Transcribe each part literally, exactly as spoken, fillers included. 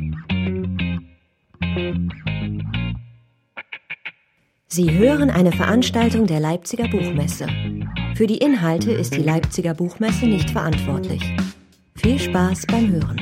Sie hören eine Veranstaltung der Leipziger Buchmesse. Für die Inhalte ist die Leipziger Buchmesse nicht verantwortlich. Viel Spaß beim Hören.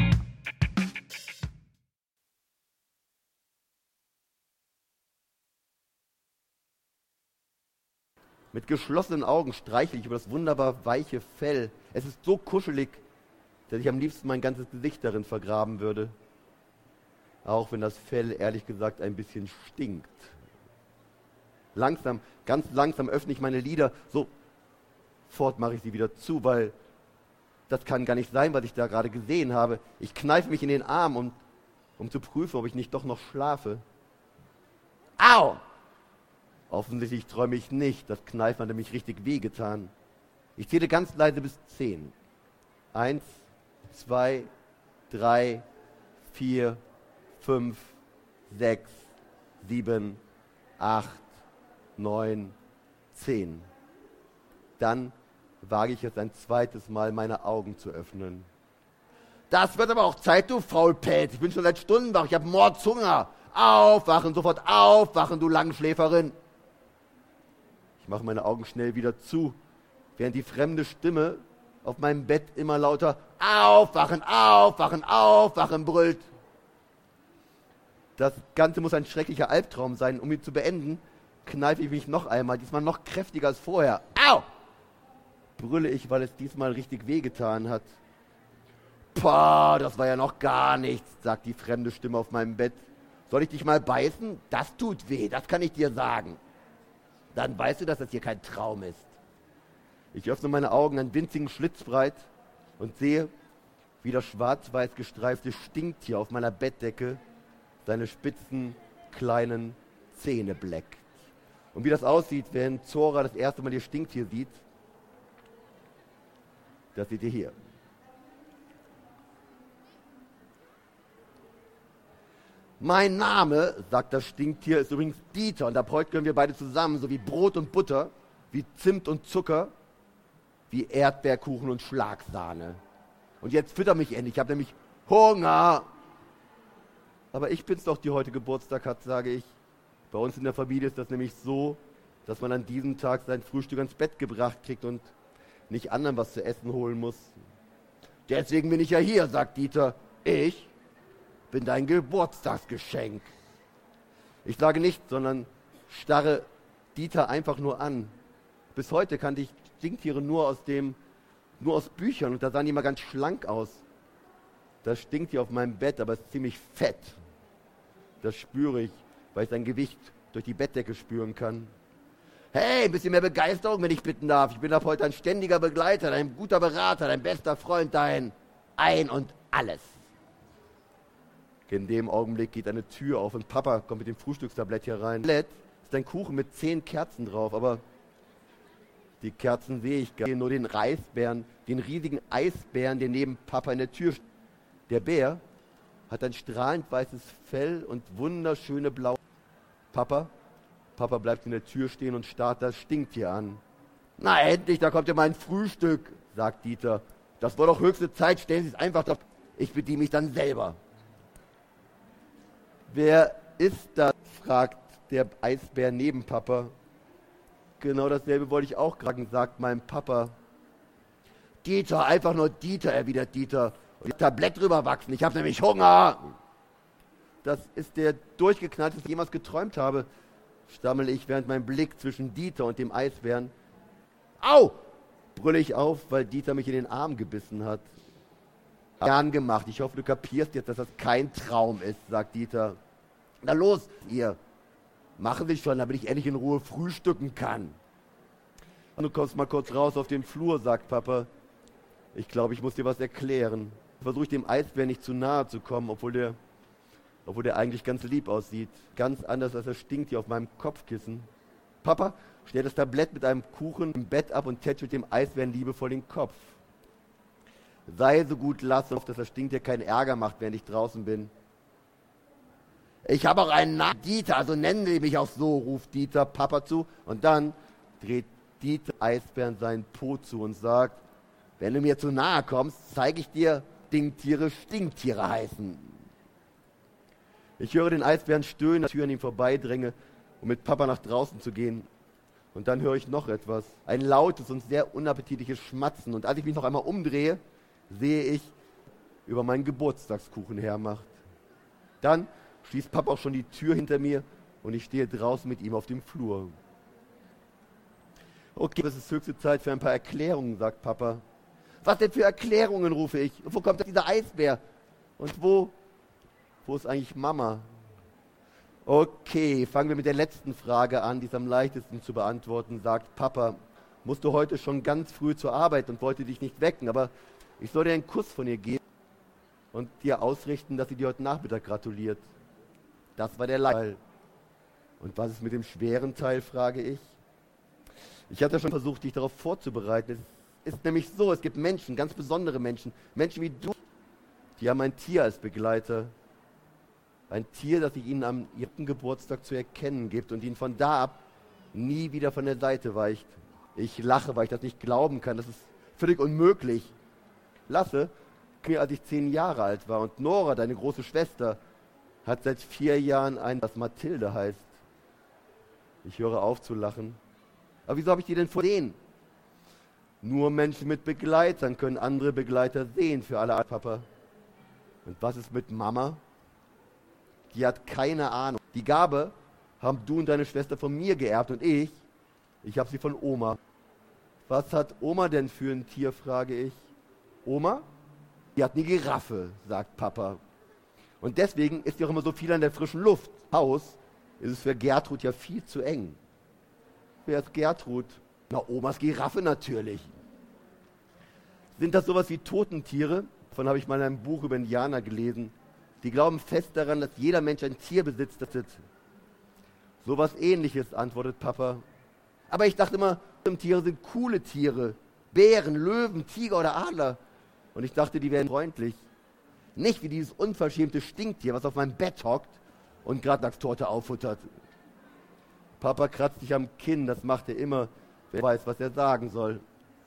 Mit geschlossenen Augen streichle ich über das wunderbar weiche Fell. Es ist so kuschelig, dass ich am liebsten mein ganzes Gesicht darin vergraben würde. Auch wenn das Fell ehrlich gesagt ein bisschen stinkt. Langsam, ganz langsam öffne ich meine Lider, sofort mache ich sie wieder zu, weil das kann gar nicht sein, was ich da gerade gesehen habe. Ich kneife mich in den Arm, um, um zu prüfen, ob ich nicht doch noch schlafe. Au! Offensichtlich träume ich nicht, das Kneifen hat nämlich richtig wehgetan. Ich zähle ganz leise bis zehn. Eins, zwei, drei, vier, fünf, sechs, sieben, acht, neun, zehn. Dann wage ich es ein zweites Mal, meine Augen zu öffnen. Das wird aber auch Zeit, du Faulpelz. Ich bin schon seit Stunden wach, ich habe Mordshunger. Aufwachen, sofort aufwachen, du Langschläferin. Ich mache meine Augen schnell wieder zu, während die fremde Stimme auf meinem Bett immer lauter Aufwachen, aufwachen, aufwachen brüllt. Das Ganze muss ein schrecklicher Albtraum sein. Um ihn zu beenden, kneife ich mich noch einmal, diesmal noch kräftiger als vorher. Au! Brülle ich, weil es diesmal richtig wehgetan hat. Pah, das war ja noch gar nichts, sagt die fremde Stimme auf meinem Bett. Soll ich dich mal beißen? Das tut weh, das kann ich dir sagen. Dann weißt du, dass das hier kein Traum ist. Ich öffne meine Augen einen winzigen Schlitz breit und sehe, wie das schwarz-weiß gestreifte Stinktier auf meiner Bettdecke seine spitzen, kleinen Zähne bleckt. Und wie das aussieht, wenn Zora das erste Mal ihr Stinktier sieht, das seht ihr hier. Mein Name, sagt das Stinktier, ist übrigens Dieter. Und ab heute gehören wir beide zusammen, so wie Brot und Butter, wie Zimt und Zucker, wie Erdbeerkuchen und Schlagsahne. Und jetzt fütter mich endlich, ich habe nämlich Hunger. Aber ich bin's doch, die heute Geburtstag hat, sage ich. Bei uns in der Familie ist das nämlich so, dass man an diesem Tag sein Frühstück ans Bett gebracht kriegt und nicht anderen was zu essen holen muss. Deswegen bin ich ja hier, sagt Dieter. Ich bin dein Geburtstagsgeschenk. Ich sage nichts, sondern starre Dieter einfach nur an. Bis heute kannte ich Stinktiere nur aus dem, nur aus Büchern und da sahen die immer ganz schlank aus. Das stinkt hier auf meinem Bett, aber es ist ziemlich fett. Das spüre ich, weil ich sein Gewicht durch die Bettdecke spüren kann. Hey, ein bisschen mehr Begeisterung, wenn ich bitten darf. Ich bin ab heute ein ständiger Begleiter, ein guter Berater, dein bester Freund, dein Ein und Alles. In dem Augenblick geht eine Tür auf und Papa kommt mit dem Frühstückstablett hier rein. Das ist ein Kuchen mit zehn Kerzen drauf, aber die Kerzen sehe ich gar nicht. Nur den Reisbären, den riesigen Eisbären, der neben Papa in der Tür steht. Der Bär hat ein strahlend weißes Fell und wunderschöne blaue. Papa, Papa bleibt in der Tür stehen und starrt das Stinktier an. Na endlich, da kommt ja mein Frühstück, sagt Dieter. Das war doch höchste Zeit, stellen Sie es einfach drauf. Ich bediene mich dann selber. Wer ist das? Fragt der Eisbär neben Papa. Genau dasselbe wollte ich auch gerade, sagt mein Papa. Dieter, einfach nur Dieter, erwidert Dieter. Und das Tablett drüber wachsen, ich habe nämlich Hunger. Das ist der durchgeknallte, das ich jemals geträumt habe, stammel ich, während mein Blick zwischen Dieter und dem Eisbären. Au! Brülle ich auf, weil Dieter mich in den Arm gebissen hat. Gern gemacht, ich hoffe, du kapierst jetzt, dass das kein Traum ist, sagt Dieter. Na los, ihr, machen Sie schon, damit ich endlich in Ruhe frühstücken kann. Du kommst mal kurz raus auf den Flur, sagt Papa. Ich glaube, ich muss dir was erklären. Versuche ich dem Eisbär nicht zu nahe zu kommen, obwohl der, obwohl der eigentlich ganz lieb aussieht. Ganz anders als er stinkt hier auf meinem Kopfkissen. Papa stellt das Tablett mit einem Kuchen im Bett ab und tätschelt dem Eisbären liebevoll den Kopf. Sei so gut, lass auf, dass das Stinktier keinen Ärger macht, während ich draußen bin. Ich habe auch einen Namen, Dieter, also nennen Sie mich auch so, ruft Dieter Papa zu. Und dann dreht Dieter Eisbären seinen Po zu und sagt, wenn du mir zu nahe kommst, zeige ich dir, Stinktiere Stinktiere heißen. Ich höre den Eisbären stöhnen, als ich an ihm vorbeidränge, um mit Papa nach draußen zu gehen. Und dann höre ich noch etwas. Ein lautes und sehr unappetitliches Schmatzen. Und als ich mich noch einmal umdrehe, sehe ich, über meinen Geburtstagskuchen hermacht. Dann schließt Papa auch schon die Tür hinter mir und ich stehe draußen mit ihm auf dem Flur. Okay, es ist höchste Zeit für ein paar Erklärungen, sagt Papa. Was denn für Erklärungen, rufe ich. Und wo kommt dieser Eisbär? Und wo, wo ist eigentlich Mama? Okay, fangen wir mit der letzten Frage an, die ist am leichtesten zu beantworten, sagt Papa. Musst du heute schon ganz früh zur Arbeit und wollte dich nicht wecken, aber ich soll dir einen Kuss von ihr geben und dir ausrichten, dass sie dir heute Nachmittag gratuliert. Das war der Teil. Und was ist mit dem schweren Teil, frage ich. Ich hatte schon versucht, dich darauf vorzubereiten. Es ist nämlich so, es gibt Menschen, ganz besondere Menschen, Menschen wie du, die haben ein Tier als Begleiter. Ein Tier, das sich ihnen am ihrem Geburtstag zu erkennen gibt und ihnen von da ab nie wieder von der Seite weicht. Ich lache, weil ich das nicht glauben kann. Das ist völlig unmöglich. Lasse, als ich zehn Jahre alt war, und Nora, deine große Schwester, hat seit vier Jahren ein, das Mathilde heißt. Ich höre auf zu lachen. Aber wieso habe ich die denn versehen? Nur Menschen mit Begleitern können andere Begleiter sehen für alle, Papa. Und was ist mit Mama? Die hat keine Ahnung. Die Gabe haben du und deine Schwester von mir geerbt und ich, ich habe sie von Oma. Was hat Oma denn für ein Tier, frage ich. Oma? Die hat eine Giraffe, sagt Papa. Und deswegen ist sie auch immer so viel an der frischen Luft. Haus ist es für Gertrud ja viel zu eng. Wer ist Gertrud? Na, Omas Giraffe natürlich. Sind das sowas wie Totentiere? Davon habe ich mal in einem Buch über Indianer gelesen. Die glauben fest daran, dass jeder Mensch ein Tier besitzt. Das ist sowas Ähnliches, antwortet Papa. Aber ich dachte immer, Tiere sind coole Tiere. Bären, Löwen, Tiger oder Adler. Und ich dachte, die wären freundlich. Nicht wie dieses unverschämte Stinktier, was auf meinem Bett hockt und gerade Lachstorte auffuttert. Papa kratzt sich am Kinn, das macht er immer, wer weiß, was er sagen soll.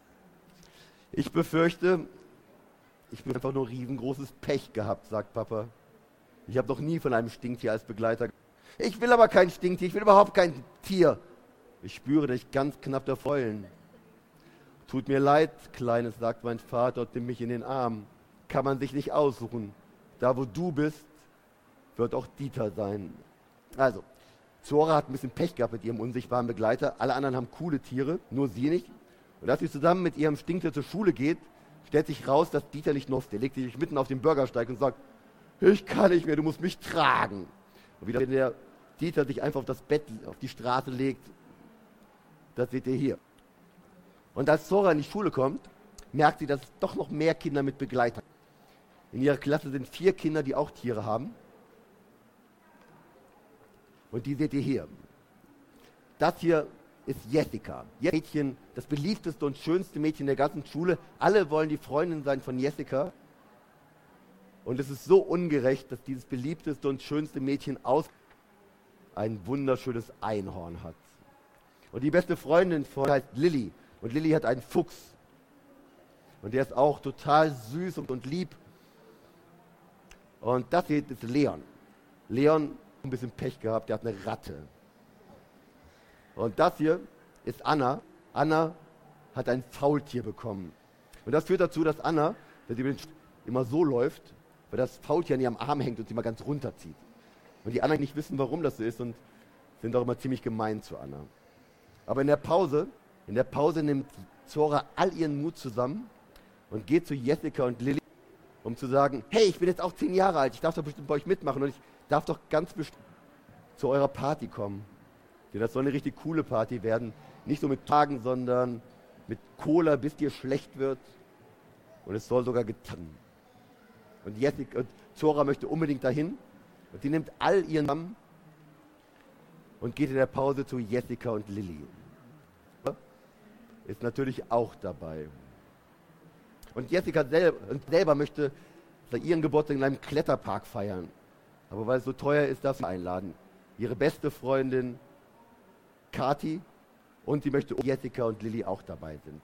Ich befürchte, ich habe einfach nur riesengroßes Pech gehabt, sagt Papa. Ich habe noch nie von einem Stinktier als Begleiter. Ich will aber kein Stinktier, ich will überhaupt kein Tier. Ich spüre, dass ich ganz knapp davor heulen. Tut mir leid, Kleines, sagt mein Vater und nimmt mich in den Arm. Kann man sich nicht aussuchen. Da, wo du bist, wird auch Dieter sein. Also, Zora hat ein bisschen Pech gehabt mit ihrem unsichtbaren Begleiter. Alle anderen haben coole Tiere, nur sie nicht. Und als sie zusammen mit ihrem Stinktier zur Schule geht, stellt sich raus, dass Dieter nicht nutzt. Der legt sich mitten auf den Bürgersteig und sagt, ich kann nicht mehr, du musst mich tragen. Und wieder, wenn der Dieter sich einfach auf das Bett, auf die Straße legt, das seht ihr hier. Und als Zora in die Schule kommt, merkt sie, dass es doch noch mehr Kinder mit Begleitern. In ihrer Klasse sind vier Kinder, die auch Tiere haben. Und die seht ihr hier. Das hier ist Jessica. Mädchen, das beliebteste und schönste Mädchen der ganzen Schule. Alle wollen die Freundin sein von Jessica. Und es ist so ungerecht, dass dieses beliebteste und schönste Mädchen aus ein wunderschönes Einhorn hat. Und die beste Freundin von heißt Lilly. Und Lilly hat einen Fuchs. Und der ist auch total süß und, und lieb. Und das hier ist Leon. Leon hat ein bisschen Pech gehabt, der hat eine Ratte. Und das hier ist Anna. Anna hat ein Faultier bekommen. Und das führt dazu, dass Anna, wenn sie immer so läuft, weil das Faultier an ihrem Arm hängt und sie mal ganz runterzieht. Und die anderen nicht wissen, warum das so ist und sind auch immer ziemlich gemein zu Anna. Aber in der Pause, in der Pause nimmt Zora all ihren Mut zusammen und geht zu Jessica und Lilly, um zu sagen, hey, ich bin jetzt auch zehn Jahre alt, ich darf doch bestimmt bei euch mitmachen und ich darf doch ganz bestimmt zu eurer Party kommen. Denn das soll eine richtig coole Party werden. Nicht so mit Tagen, sondern mit Cola, bis dir schlecht wird. Und es soll sogar getan. Und Jessica und Zora möchte unbedingt dahin. Und die nimmt all ihren Namen und geht in der Pause zu Jessica und Lilly. Ist natürlich auch dabei. Und Jessica selber, selber möchte ihren Geburtstag in einem Kletterpark feiern. Aber weil es so teuer ist, darf sie einladen. Ihre beste Freundin Kathi und sie möchte Jessica und Lilly auch dabei sind.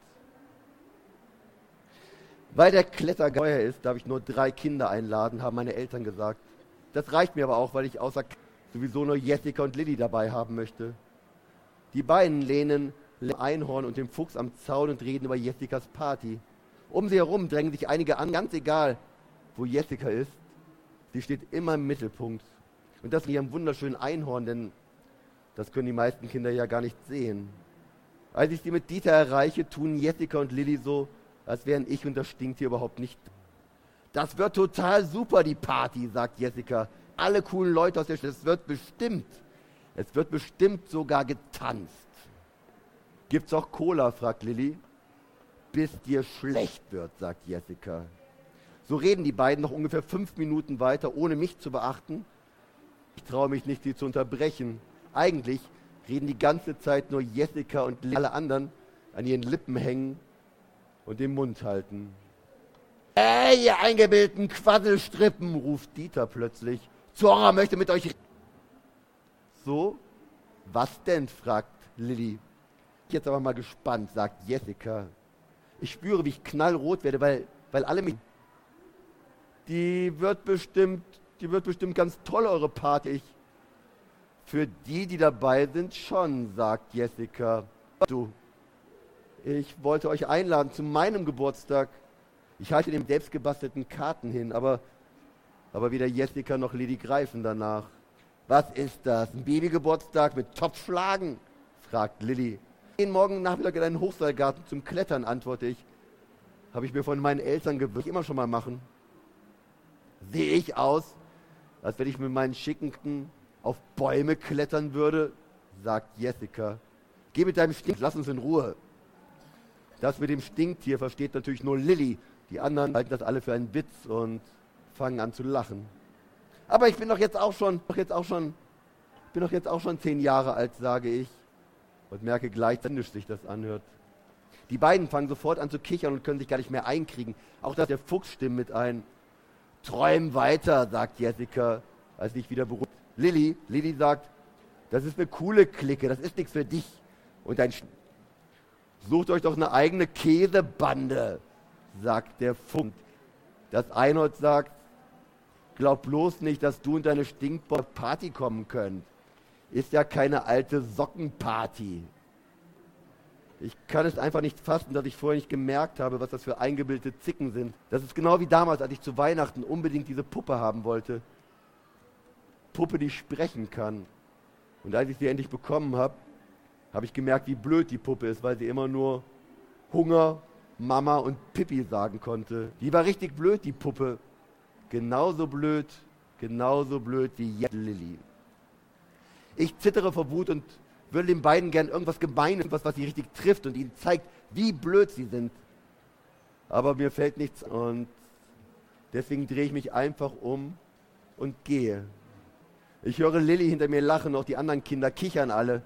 Weil der Kletterpark teuer ist, darf ich nur drei Kinder einladen, haben meine Eltern gesagt. Das reicht mir aber auch, weil ich außer sowieso nur Jessica und Lilly dabei haben möchte. Die beiden lehnen dem Einhorn und dem Fuchs am Zaun und reden über Jessicas Party. Um sie herum drängen sich einige an, ganz egal, wo Jessica ist. Sie steht immer im Mittelpunkt. Und das mit ihrem wunderschönen Einhorn, denn das können die meisten Kinder ja gar nicht sehen. Als ich sie mit Dieter erreiche, tun Jessica und Lilly so, als wären ich und das Stinktier überhaupt nicht. Das wird total super, die Party, sagt Jessica. Alle coolen Leute aus der Stadt, es wird bestimmt, es wird bestimmt sogar getanzt. Gibt's auch Cola, fragt Lilly. Bis dir schlecht wird, sagt Jessica. So reden die beiden noch ungefähr fünf Minuten weiter, ohne mich zu beachten. Ich traue mich nicht, sie zu unterbrechen. Eigentlich reden die ganze Zeit nur Jessica und Lilly. Alle anderen an ihren Lippen hängen und den Mund halten. Hey, ihr eingebildeten Quasselstrippen, ruft Dieter plötzlich. Zora möchte mit euch reden. So? Was denn? fragt Lilly. Jetzt aber mal gespannt, sagt Jessica. Ich spüre, wie ich knallrot werde, weil, weil alle mich... Die wird bestimmt, die wird bestimmt ganz toll, eure Party. Ich, für die, die dabei sind, schon, sagt Jessica. Du, ich wollte euch einladen zu meinem Geburtstag. Ich halte den selbstgebastelten Karten hin, aber, aber weder Jessica noch Lilly greifen danach. Was ist das? Ein Babygeburtstag mit Topfschlagen? Fragt Lilly. Jeden Morgen Nachmittag in einen Hochseilgarten zum Klettern, antworte ich. Habe ich mir von meinen Eltern gewünscht, immer schon mal machen. Sehe ich aus, als wenn ich mit meinen Schicken auf Bäume klettern würde? Sagt Jessica. Geh mit deinem Stinktier, lass uns in Ruhe. Das mit dem Stinktier versteht natürlich nur Lilly. Die anderen halten das alle für einen Witz und fangen an zu lachen. Aber ich bin doch jetzt auch schon, doch jetzt auch schon, bin doch jetzt auch schon zehn Jahre alt, sage ich. Und merke gleich, wie sich das anhört. Die beiden fangen sofort an zu kichern und können sich gar nicht mehr einkriegen. Auch dass der Fuchs stimmt mit ein. Träum weiter, sagt Jessica, als sich wieder beruhigt. Lilly, Lilly sagt, das ist eine coole Clique, das ist nichts für dich. Und ein Sch Sucht euch doch eine eigene Käsebande, sagt der Fuchs. Das Einhorn sagt, glaub bloß nicht, dass du und deine Stinkbock auf Party kommen könnt. Ist ja keine alte Sockenparty. Ich kann es einfach nicht fassen, dass ich vorher nicht gemerkt habe, was das für eingebildete Zicken sind. Das ist genau wie damals, als ich zu Weihnachten unbedingt diese Puppe haben wollte. Puppe, die sprechen kann. Und als ich sie endlich bekommen habe, habe ich gemerkt, wie blöd die Puppe ist, weil sie immer nur Hunger, Mama und Pipi sagen konnte. Die war richtig blöd, die Puppe. Genauso blöd, genauso blöd wie jetzt Lilly. Ich zittere vor Wut und würde den beiden gern irgendwas Gemeines, was, was sie richtig trifft und ihnen zeigt, wie blöd sie sind. Aber mir fällt nichts und deswegen drehe ich mich einfach um und gehe. Ich höre Lilly hinter mir lachen, auch die anderen Kinder kichern alle.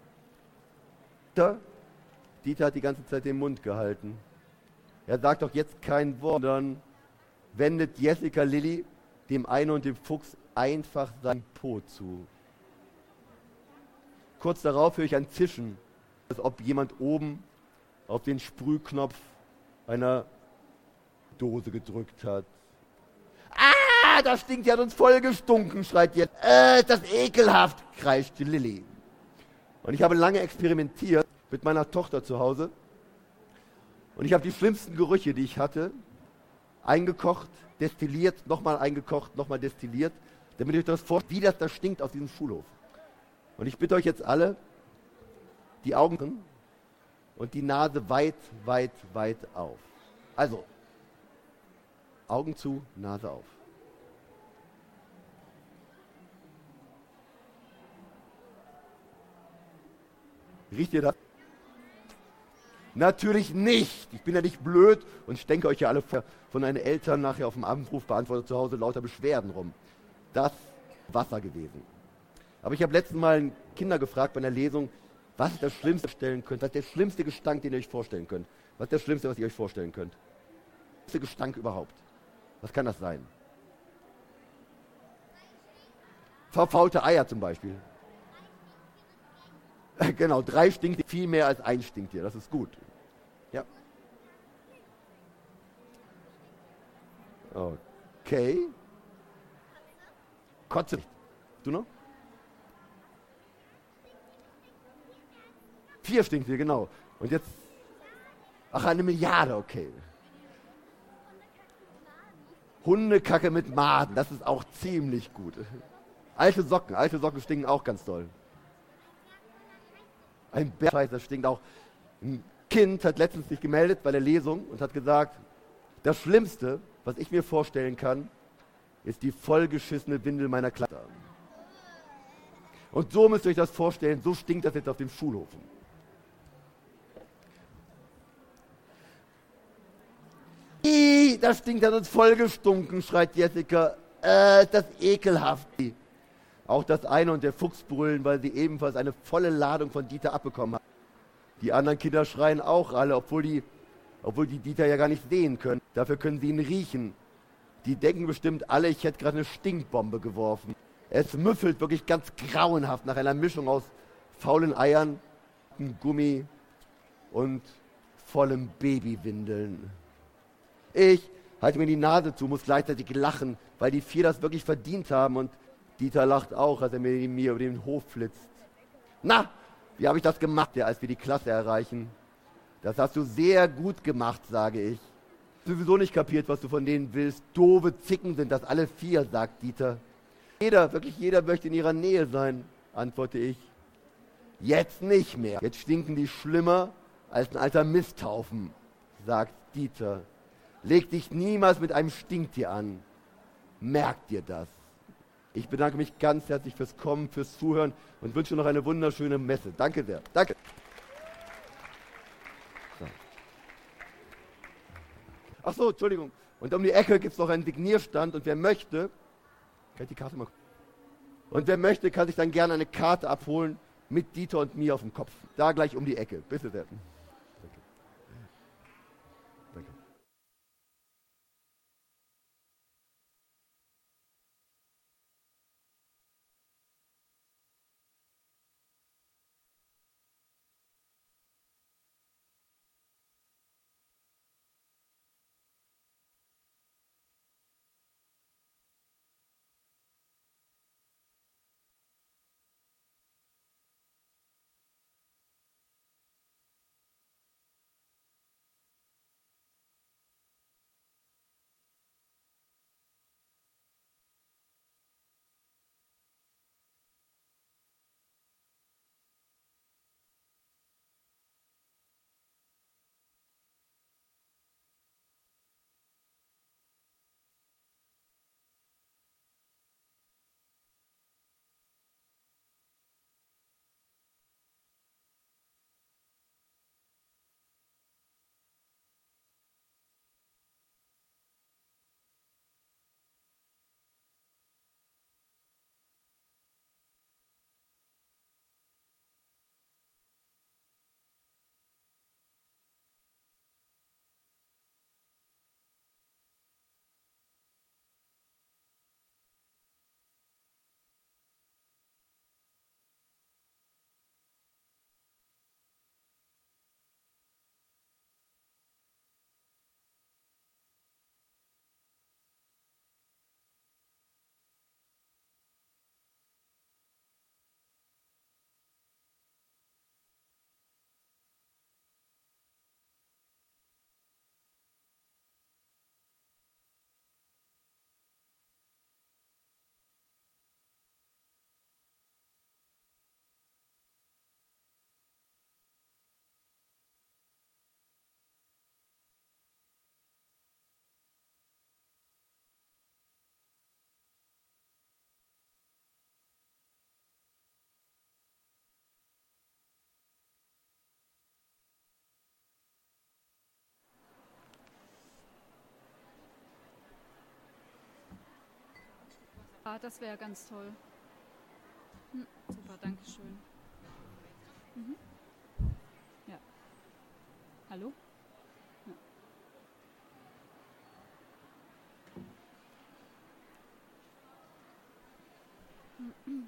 Dieter, Dieter hat die ganze Zeit den Mund gehalten. Er sagt doch jetzt kein Wort, dann wendet Jessica Lilly dem einen und dem Fuchs einfach sein Po zu. Kurz darauf höre ich ein Zischen, als ob jemand oben auf den Sprühknopf einer Dose gedrückt hat. Ah, das stinkt, die hat uns voll gestunken, schreit jetzt. Äh, ist das ekelhaft, kreischt Lilly. Und ich habe lange experimentiert mit meiner Tochter zu Hause. Und ich habe die schlimmsten Gerüche, die ich hatte, eingekocht, destilliert, nochmal eingekocht, nochmal destilliert, damit ihr euch das vorstellt, wie das da stinkt auf diesem Schulhof. Und ich bitte euch jetzt alle, die Augen und die Nase weit, weit, weit auf. Also, Augen zu, Nase auf. Riecht ihr das? Natürlich nicht. Ich bin ja nicht blöd und ich denke euch ja alle von euren Eltern nachher auf dem Abendrauf beantwortet zu Hause lauter Beschwerden rum. Das ist Wasser gewesen. Aber ich habe letztens mal Kinder gefragt bei einer Lesung, was ist das Schlimmste, was ihr stellen könnt, was ist der schlimmste Gestank, den ihr euch vorstellen könnt? Was ist das Schlimmste, was ihr euch vorstellen könnt? Der schlimmste Gestank überhaupt. Was kann das sein? Verfaulte Eier zum Beispiel. Genau, drei Stinktiere, viel mehr als ein Stinktier, das ist gut. Ja. Okay. kotze nicht. Du noch? Vier Stinktiere, genau. Und jetzt, ach, eine Milliarde, okay. Hundekacke mit Maden, das ist auch ziemlich gut. Alte Socken, alte Socken stinken auch ganz doll. Ein Bärscheiß, das stinkt auch. Ein Kind hat letztens sich gemeldet bei der Lesung und hat gesagt, das Schlimmste, was ich mir vorstellen kann, ist die vollgeschissene Windel meiner Klasse. Und so müsst ihr euch das vorstellen, so stinkt das jetzt auf dem Schulhof. Ih, das stinkt, hat uns vollgestunken, schreit Jessica. Äh, ist das ekelhaft. Auch das eine und der Fuchs brüllen, weil sie ebenfalls eine volle Ladung von Dieter abbekommen haben. Die anderen Kinder schreien auch alle, obwohl die, obwohl die Dieter ja gar nicht sehen können. Dafür können sie ihn riechen. Die denken bestimmt alle, ich hätte gerade eine Stinkbombe geworfen. Es müffelt wirklich ganz grauenhaft nach einer Mischung aus faulen Eiern, Gummi und vollem Babywindeln. Ich halte mir die Nase zu, muss gleichzeitig lachen, weil die vier das wirklich verdient haben und Dieter lacht auch, als er mir, mir über den Hof flitzt. Na, wie habe ich das gemacht, ja, als wir die Klasse erreichen? Das hast du sehr gut gemacht, sage ich. Sowieso nicht kapiert, was du von denen willst. Doofe Zicken sind das alle vier, sagt Dieter. Jeder, wirklich jeder möchte in ihrer Nähe sein, antworte ich. Jetzt nicht mehr. Jetzt stinken die schlimmer als ein alter Misthaufen, sagt Dieter. Leg dich niemals mit einem Stinktier an. Merk dir das. Ich bedanke mich ganz herzlich fürs Kommen, fürs Zuhören und wünsche noch eine wunderschöne Messe. Danke sehr. Danke. So. Ach so, Entschuldigung. Und um die Ecke gibt es noch einen Signierstand und wer möchte, kann ich die Karte mal. Und wer möchte, kann sich dann gerne eine Karte abholen mit Dieter und mir auf dem Kopf. Da gleich um die Ecke. Bitte sehr. Danke. Danke. Ah, das wäre ganz toll. Hm, super, danke schön. Mhm. Ja. Hallo? Ja. Mhm.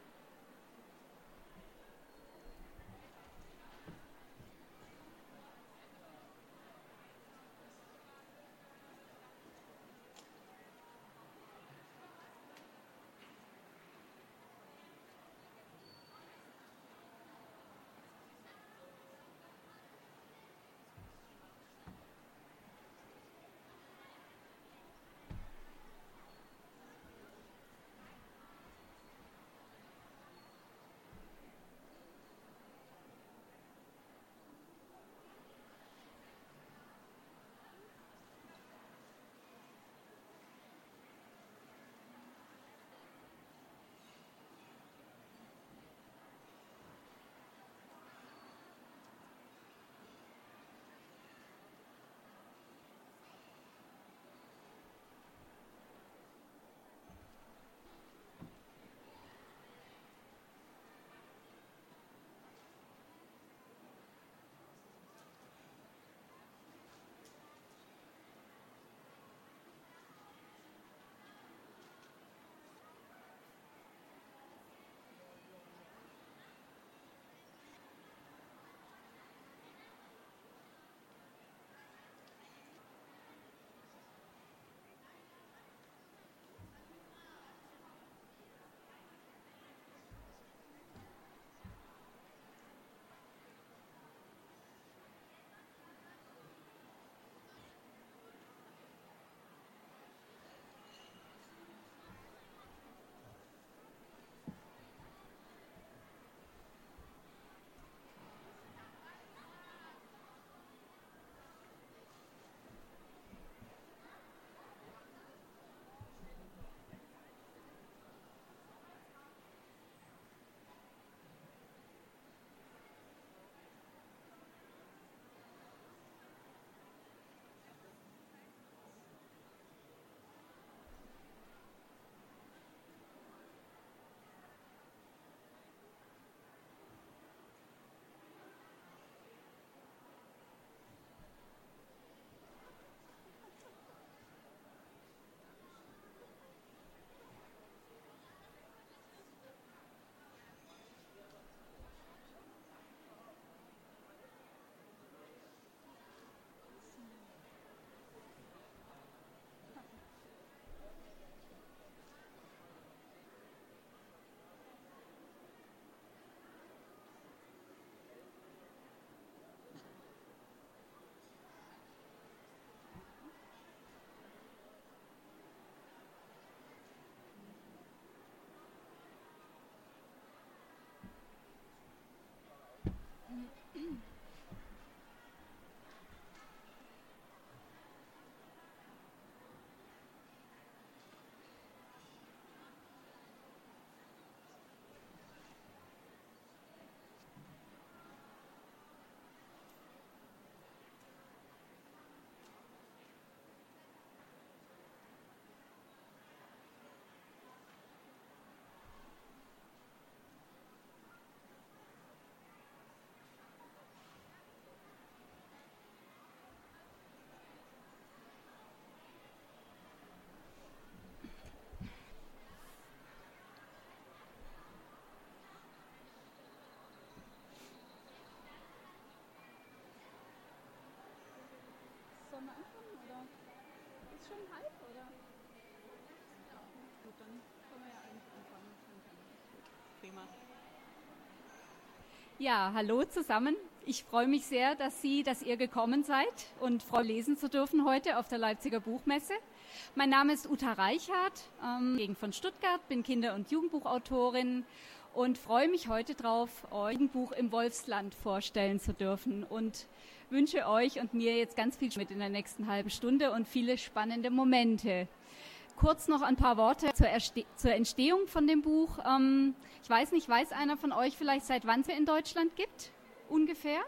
schon halb, oder? Gut, dann können wir ja eigentlich anfangen. Prima. Ja, hallo zusammen. Ich freue mich sehr, dass Sie, dass ihr gekommen seid und freue lesen zu dürfen heute auf der Leipziger Buchmesse. Mein Name ist Uta Reichhardt, ähm, Gegend von Stuttgart, bin Kinder- und Jugendbuchautorin und freue mich heute darauf, euch ein Buch im Wolfsland vorstellen zu dürfen und wünsche euch und mir jetzt ganz viel mit in der nächsten halben Stunde und viele spannende Momente. Kurz noch ein paar Worte zur, Erste- zur Entstehung von dem Buch. Ähm, ich weiß nicht, weiß einer von euch vielleicht, seit wann es in Deutschland gibt? Ungefähr?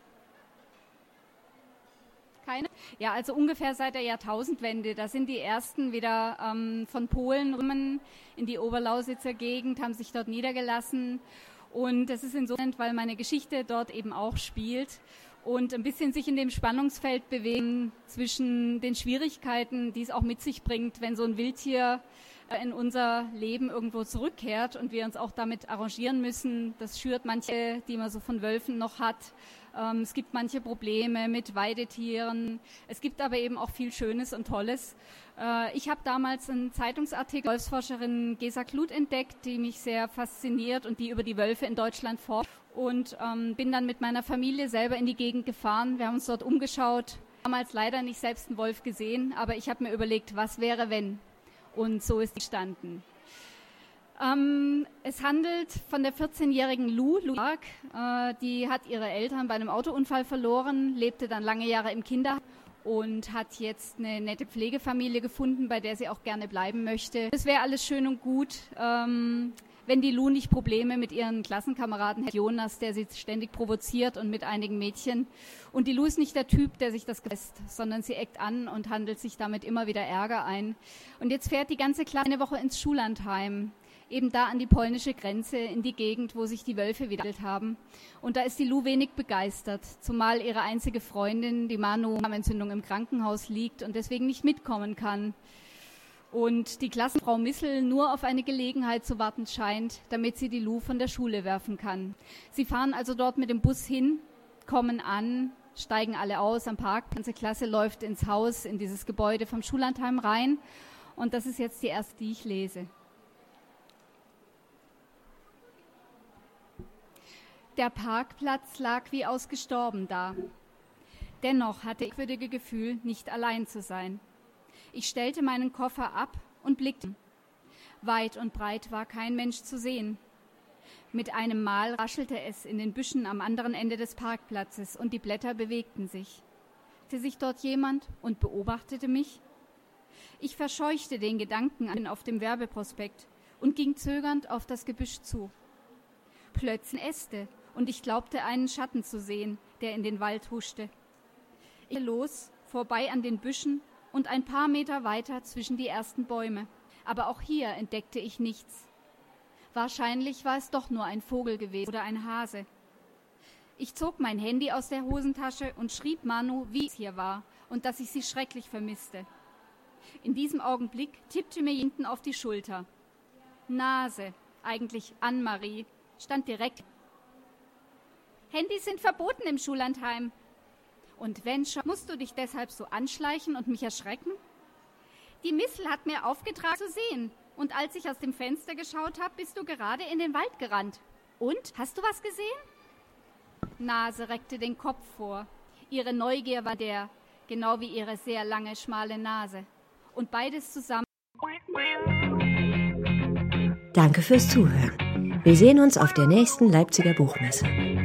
Keine? Ja, also ungefähr seit der Jahrtausendwende. Da sind die ersten wieder ähm, von Polen rüber in die Oberlausitzer Gegend, haben sich dort niedergelassen. Und das ist insofern, weil meine Geschichte dort eben auch spielt und ein bisschen sich in dem Spannungsfeld bewegen zwischen den Schwierigkeiten, die es auch mit sich bringt, wenn so ein Wildtier in unser Leben irgendwo zurückkehrt und wir uns auch damit arrangieren müssen. Das schürt manche, die man so von Wölfen noch hat. Ähm, es gibt manche Probleme mit Weidetieren. Es gibt aber eben auch viel Schönes und Tolles. Äh, ich habe damals einen Zeitungsartikel Wolfsforscherin Gesa Kluth entdeckt, die mich sehr fasziniert und die über die Wölfe in Deutschland forscht. Und ähm, bin dann mit meiner Familie selber in die Gegend gefahren. Wir haben uns dort umgeschaut. Damals leider nicht selbst einen Wolf gesehen, aber ich habe mir überlegt, was wäre, wenn? Und so ist es entstanden. Ähm, es handelt von der vierzehnjährigen Lou, Lou Clark, äh, die hat ihre Eltern bei einem Autounfall verloren, lebte dann lange Jahre im Kinderheim und hat jetzt eine nette Pflegefamilie gefunden, bei der sie auch gerne bleiben möchte. Es wäre alles schön und gut, ähm, wenn die Lou nicht Probleme mit ihren Klassenkameraden hätte, Jonas, der sie ständig provoziert und mit einigen Mädchen. Und die Lou ist nicht der Typ, der sich das lässt, sondern sie eckt an und handelt sich damit immer wieder Ärger ein. Und jetzt fährt die ganze Klasse eine Woche ins Schullandheim, eben da an die polnische Grenze, in die Gegend, wo sich die Wölfe wieder haben. Und da ist die Lou wenig begeistert, zumal ihre einzige Freundin, die Manu, an Entzündung im Krankenhaus liegt und deswegen nicht mitkommen kann. Und die Klassenfrau Missel nur auf eine Gelegenheit zu warten scheint, damit sie die Lou von der Schule werfen kann. Sie fahren also dort mit dem Bus hin, kommen an, steigen alle aus am Park. Die ganze Klasse läuft ins Haus, in dieses Gebäude vom Schullandheim rein. Und das ist jetzt die erste, die ich lese. Der Parkplatz lag wie ausgestorben da. Dennoch hatte ich das merkwürdige Gefühl, nicht allein zu sein. Ich stellte meinen Koffer ab und blickte. Weit und breit war kein Mensch zu sehen. Mit einem Mal raschelte es in den Büschen am anderen Ende des Parkplatzes und die Blätter bewegten sich. Setzte sich dort jemand und beobachtete mich? Ich verscheuchte den Gedanken auf dem Werbeprospekt und ging zögernd auf das Gebüsch zu. Plötzlich Äste und ich glaubte, einen Schatten zu sehen, der in den Wald huschte. Ich los, vorbei an den Büschen und ein paar Meter weiter zwischen die ersten Bäume. Aber auch hier entdeckte ich nichts. Wahrscheinlich war es doch nur ein Vogel gewesen oder ein Hase. Ich zog mein Handy aus der Hosentasche und schrieb Manu, wie es hier war und dass ich sie schrecklich vermisste. In diesem Augenblick tippte mir hinten auf die Schulter. Nase, eigentlich Anne-Marie, stand direkt. Handys sind verboten im Schullandheim. Und wenn schon, musst du dich deshalb so anschleichen und mich erschrecken? Die Missel hat mir aufgetragen zu sehen. Und als ich aus dem Fenster geschaut habe, bist du gerade in den Wald gerannt. Und? Hast du was gesehen? Nase reckte den Kopf vor. Ihre Neugier war der, genau wie ihre sehr lange, schmale Nase. Und beides zusammen. Danke fürs Zuhören. Wir sehen uns auf der nächsten Leipziger Buchmesse.